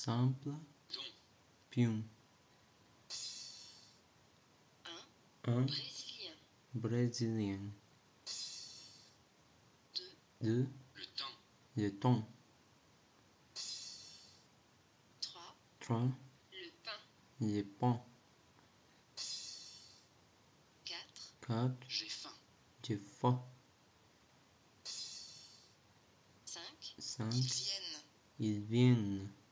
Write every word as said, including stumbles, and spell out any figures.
simple, pion. Un Brésilien. brésilien. Deux. Deux Le temps. le temps. Trois. Trois Le pain. le pain. Quatre. Quatre J'ai faim. j'ai faim. Cinq. Cinq Ils viennent. ils viennent.